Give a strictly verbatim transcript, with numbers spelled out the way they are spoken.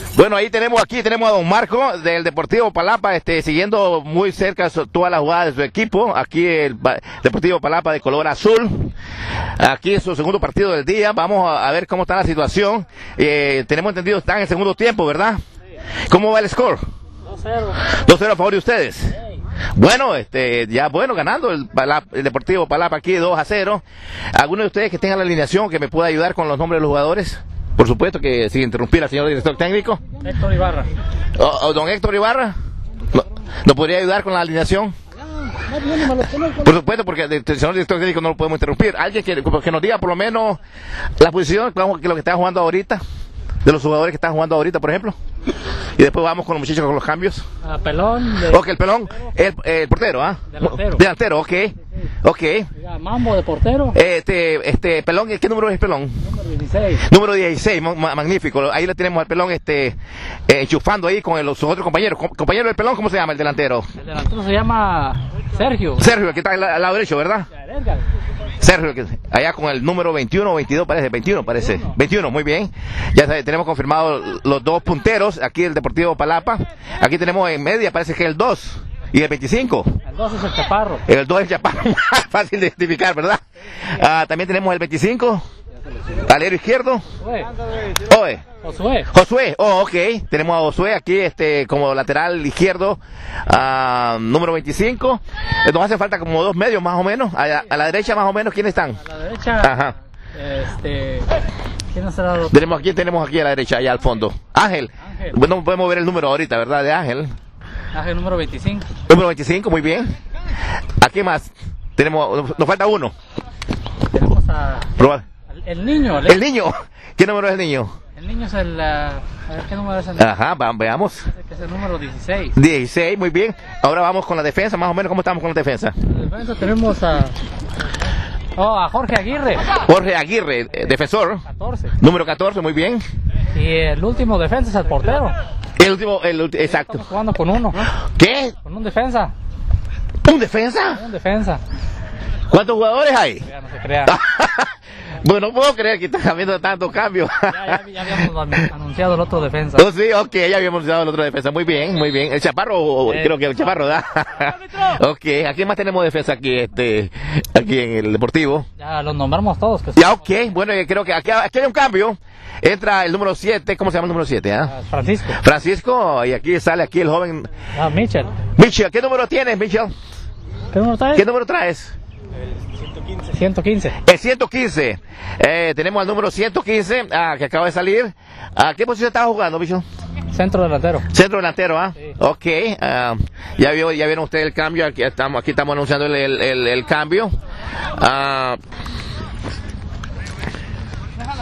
Bueno, ahí tenemos, aquí tenemos a don Marco del Deportivo Palapa, este, siguiendo muy cerca todas las jugadas de su equipo. Aquí el Deportivo Palapa de color azul. Aquí es su segundo partido del día. Vamos a, a ver cómo está la situación. Eh, tenemos entendido, están en el segundo tiempo, ¿verdad? ¿Cómo va el score? dos cero. dos cero a favor de ustedes. Bueno, este, ya bueno, ganando el, el Deportivo Palapa aquí dos a cero. ¿Alguno de ustedes que tenga la alineación que me pueda ayudar con los nombres de los jugadores? Por supuesto que sin interrumpir al señor director técnico. Héctor Ibarra. O, o don Héctor Ibarra. ¿No, ¿no podría ayudar con la alineación? Por supuesto, porque el señor director técnico no lo podemos interrumpir. Alguien que, que nos diga por lo menos la posición que lo que está jugando ahorita, de los jugadores que están jugando ahorita, por ejemplo. Y después vamos con los muchachos con los cambios. A Pelón. De... Ok, el Pelón, el, el portero, ¿ah? ¿eh? Delantero. Delantero, ok. Ok. Mambo de portero. Este, este, Pelón, ¿qué número es Pelón? Número dieciséis. Número dieciséis, magnífico. Ahí le tenemos al Pelón, este, eh, enchufando ahí con el, sus otros compañeros. Com compañero del Pelón, ¿cómo se llama el delantero? El delantero se llama Sergio. Sergio, que está al, al lado derecho, ¿verdad? Sergio, que, allá con el número veintiuno o veintidós parece, veintiuno parece, veintiuno. veintiuno, muy bien. Ya sabe, tenemos confirmado los dos punteros, aquí el Deportivo Palapa. Aquí tenemos en media, parece que el dos. ¿Y el veinticinco? El dos es el Chaparro. El dos es el Chaparro, fácil de identificar, ¿verdad? Ah, también tenemos el veinticinco, alero izquierdo. Oye. Josué. Josué, oh, ok. Tenemos a Josué aquí este, como lateral izquierdo, uh, número veinticinco. Nos hace falta como dos medios más o menos. A la, a la derecha más o menos, ¿quiénes están? A la derecha. Ajá. Este... ¿Quién será el otro? Tenemos, ¿quién tenemos aquí a la derecha, allá al fondo? Ángel. Ángel. Bueno, no podemos ver el número ahorita, ¿verdad? De Ángel. Ángel número veinticinco. Número veinticinco, muy bien. ¿Aquí más? Tenemos, nos falta uno. Tenemos a... Probar. El niño. El niño. ¿Qué número es el niño? El niño es el... Uh, a ver, ¿qué número es el niño? Ajá, va, veamos. Que es el número dieciséis. dieciséis, muy bien. Ahora vamos con la defensa, más o menos, ¿cómo estamos con la defensa? En la defensa tenemos a... Oh, a Jorge Aguirre. Jorge Aguirre, eh, defensor. catorce. Número catorce, muy bien. Y el último defensa es el portero. El último, el ulti- exacto. Estamos jugando con uno. ¿Qué? Con un defensa. ¿Un defensa? Un defensa. ¿Cuántos jugadores hay? Ya no se crea. Bueno, no puedo creer que están habiendo tantos cambios. Ya, ya, ya habíamos anunciado el otro defensa. Oh, sí, ok, ya habíamos anunciado el otro defensa. Muy bien, muy bien. El Chaparro, Eh, creo que el Chaparro, ¿da? Ok, ¿a quién más tenemos defensa aquí, este, aquí en el Deportivo? Ya los nombramos todos. Que Ya, ok, bueno, yo creo que aquí, aquí hay un cambio. Entra el número siete, ¿cómo se llama el número siete? Ah? Francisco. Francisco, y aquí sale aquí el joven. Ah, Mitchell. Michel, ¿qué número tienes, Michel? ¿Qué número traes? ¿Qué número traes? ciento quince. El ciento quince. Eh, tenemos al número ciento quince, ah, que acaba de salir. ¿A qué posición estaba jugando, Michel? Centro delantero. Centro delantero, ¿ah? Sí. Ok. Uh, ya, vio, ya vieron ustedes el cambio. Aquí estamos, aquí estamos anunciando el, el, el, el cambio. Uh,